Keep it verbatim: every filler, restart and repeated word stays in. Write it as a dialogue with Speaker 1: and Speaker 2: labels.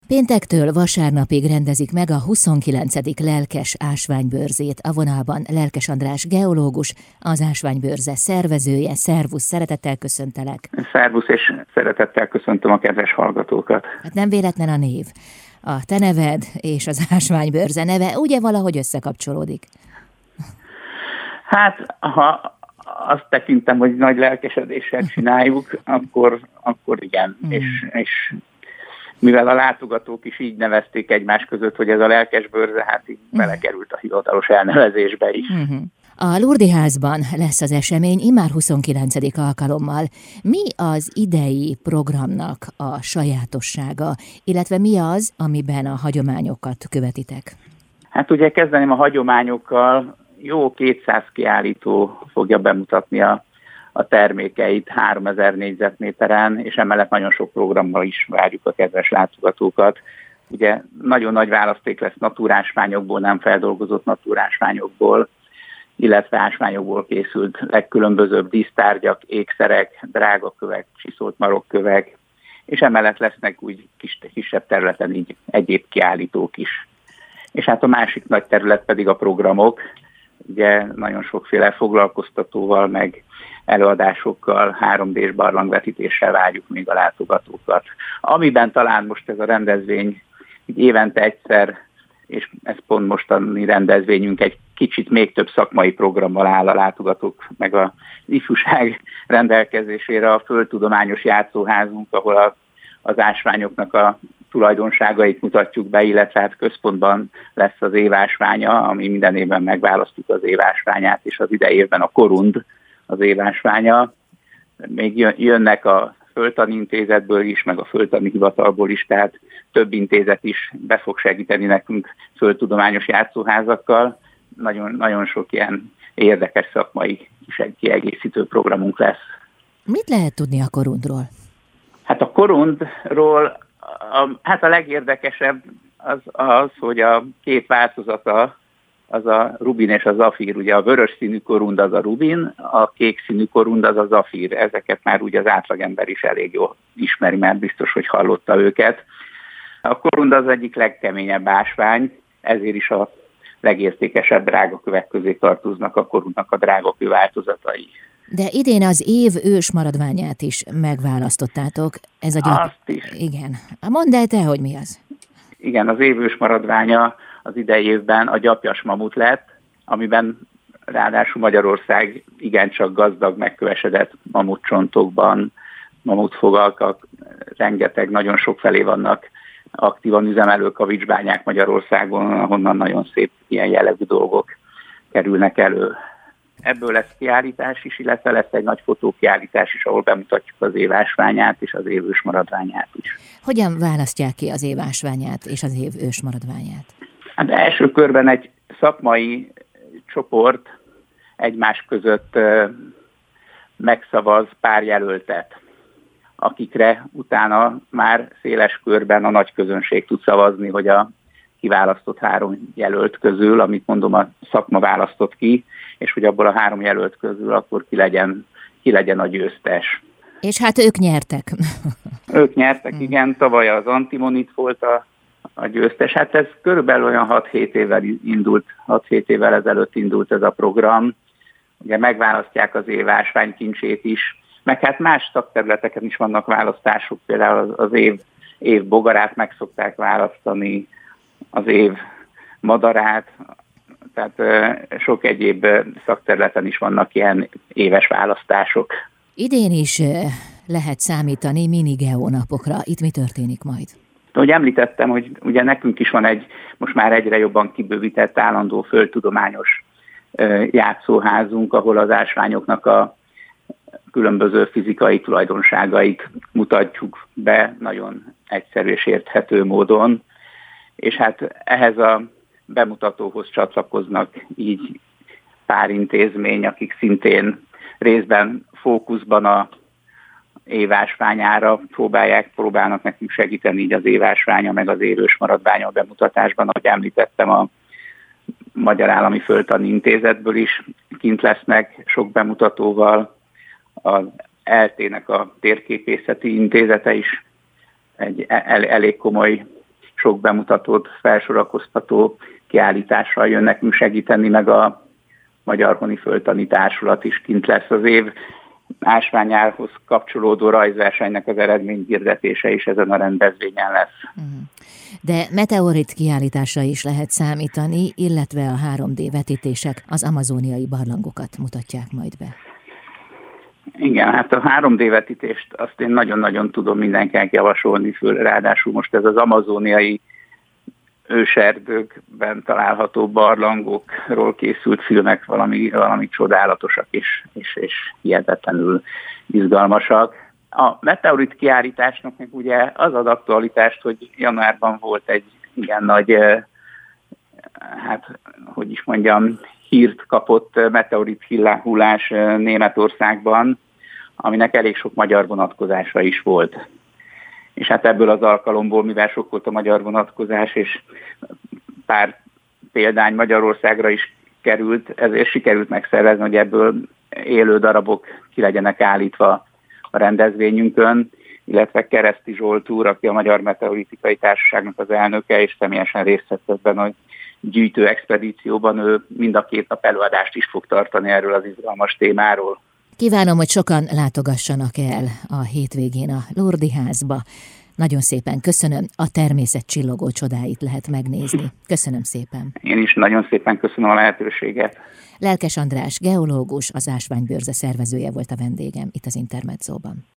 Speaker 1: Péntektől vasárnapig rendezik meg a huszonkilencedik lelkes ásványbőrzét. A vonalban Lelkes András geológus, az ásványbőrze szervezője. Szervusz, szeretettel köszöntelek.
Speaker 2: Szervusz, és szeretettel köszöntöm a kedves hallgatókat.
Speaker 1: Hát nem véletlen a név. A te neved és az ásványbőrze neve ugye valahogy összekapcsolódik?
Speaker 2: Hát, ha azt tekintem, hogy nagy lelkesedéssel csináljuk, akkor, akkor igen, mm. és, és mivel a látogatók is így nevezték egymás között, hogy ez a lelkesbőrze, hát így belekerült a hivatalos elnevezésbe is.
Speaker 1: Uh-huh. A Lurdi házban lesz az esemény immár huszonkilencedik alkalommal. Mi az idei programnak a sajátossága, illetve mi az, amiben a hagyományokat követitek?
Speaker 2: Hát ugye kezdeném a hagyományokkal. Jó kétszáz kiállító fogja bemutatni a, a termékeit háromezer négyzetméteren, és emellett nagyon sok programmal is várjuk a kedves látogatókat. Ugye nagyon nagy választék lesz naturásványokból, nem feldolgozott naturásványokból, illetve ásványokból készült legkülönbözőbb dísztárgyak, ékszerek, drágakövek, csiszolt marokkövek, és emellett lesznek úgy kis, kisebb területen így egyéb kiállítók is. És hát a másik nagy terület pedig a programok. Ugye nagyon sokféle foglalkoztatóval, meg előadásokkal, három dés barlangvetítéssel várjuk még a látogatókat. Amiben talán most ez a rendezvény évente egyszer, és ez pont mostani rendezvényünk egy kicsit még több szakmai programmal áll a látogatók, meg az ifjúság rendelkezésére a Földtudományos Játszóházunk, ahol a, az ásványoknak a tulajdonságait mutatjuk be, illetve hát központban lesz az évásványa, ami minden évben megválasztjuk az évásványát, és az idei évben a korund az évásványa. Még jönnek a Földtani Intézetből is, meg a Földtani Hivatalból is, tehát több intézet is be fog segíteni nekünk földtudományos játszóházakkal. Nagyon, nagyon sok ilyen érdekes szakmai kiegészítő programunk lesz.
Speaker 1: Mit lehet tudni a korundról?
Speaker 2: Hát a korundról A, hát a legérdekesebb az, az, hogy a két változata, az a rubin és a zafír. Ugye a vörös színű korund az a rubin, a kék színű korund az a zafír. Ezeket már ugye az átlagember is elég jól ismeri, mert biztos, hogy hallotta őket. A korund az egyik legkeményebb ásvány, ezért is a legértékesebb drágakövek közé tartoznak a korundnak a drágakő változatai.
Speaker 1: De idén az év ős maradványát is megválasztottátok. Ez a gyap...
Speaker 2: Azt is.
Speaker 1: Igen. Mondd el te, hogy mi az?
Speaker 2: Igen, az év ős maradványa az idei évben a gyapjas mamut lett, amiben ráadásul Magyarország igencsak gazdag, megkövesedett mamutcsontokban, mamutfogalkak, rengeteg, nagyon sok felé vannak aktívan üzemelő kavicsbányák Magyarországon, ahonnan nagyon szép ilyen jellegű dolgok kerülnek elő. Ebből lesz kiállítás is, illetve lesz egy nagy fotókiállítás is, ahol bemutatjuk az évásványát és az év ős maradványát is.
Speaker 1: Hogyan választják ki az évásványát és az év ős maradványát?
Speaker 2: Hát első körben egy szakmai csoport egymás között megszavaz pár jelöltet, akikre utána már széles körben a nagy közönség tud szavazni, hogy a kiválasztott három jelölt közül, amit mondom, a szakma választott ki, és hogy abból a három jelölt közül akkor ki legyen, ki legyen a győztes.
Speaker 1: És hát ők nyertek.
Speaker 2: Ők nyertek, igen. Tavaly az Antimonit volt a, a győztes. Hát ez körülbelül olyan hat-hét évvel indult, hat-hét évvel ezelőtt indult ez a program. Ugye megválasztják az év ásványkincsét is, meg hát más szakterületeken is vannak választások, például az, az év, év bogarát meg szokták választani, az év madarát, tehát sok egyéb szakterületen is vannak ilyen éves választások.
Speaker 1: Idén is lehet számítani mini-geónapokra. Itt mi történik majd?
Speaker 2: Ahogy említettem, hogy ugye nekünk is van egy most már egyre jobban kibővített állandó földtudományos játszóházunk, ahol az ásványoknak a különböző fizikai tulajdonságait mutatjuk be nagyon egyszerű és érthető módon. És hát ehhez a bemutatóhoz csatlakoznak így pár intézmény, akik szintén részben fókuszban a évásványára próbálják, próbálnak nekünk segíteni így az évásványa, meg az év ős maradványa bemutatásban. Ahogy említettem, a Magyar Állami Földtani Intézetből is kint lesznek sok bemutatóval, az é el té-nek a Térképészeti Intézete is egy el- elég komoly sok bemutatót felsorakoztató kiállítással jön nekünk segíteni, meg a Magyar Honiföldtani Társulat is kint lesz. Az év ásványárhoz kapcsolódó rajzversenynek az eredményhirdetése is ezen a rendezvényen lesz.
Speaker 1: De meteorit kiállításra is lehet számítani, illetve a három dé vetítések az amazóniai barlangokat mutatják majd be.
Speaker 2: Igen, hát a három dé vetítést azt én nagyon-nagyon tudom mindenkinek javasolni, föl, ráadásul most ez az amazóniai őserdőkben található barlangokról készült filmek valami, valami csodálatosak és, és, és hihetetlenül izgalmasak. A meteorit kiállításnak meg ugye az ad aktualitást, hogy januárban volt egy igen nagy, hát hogy is mondjam, hírt kapott meteorit hullás Németországban, aminek elég sok magyar vonatkozása is volt. És hát ebből az alkalomból, mivel sok volt a magyar vonatkozás, és pár példány Magyarországra is került, ezért sikerült megszervezni, hogy ebből élő darabok ki legyenek állítva a rendezvényünkön, illetve Kereszti Zsolt úr, aki a Magyar Meteoritikai Társaságnak az elnöke, és személyesen részt vett ebben a gyűjtő expedícióban, ő mind a két nap előadást is fog tartani erről az izgalmas témáról.
Speaker 1: Kívánom, hogy sokan látogassanak el a hétvégén a Lourdes házba. Nagyon szépen köszönöm, a természet csillogó csodáit lehet megnézni. Köszönöm szépen.
Speaker 2: Én is nagyon szépen köszönöm a lehetőséget.
Speaker 1: Lelkes András, geológus, az Ásványbőrze szervezője volt a vendégem itt az Intermedzóban.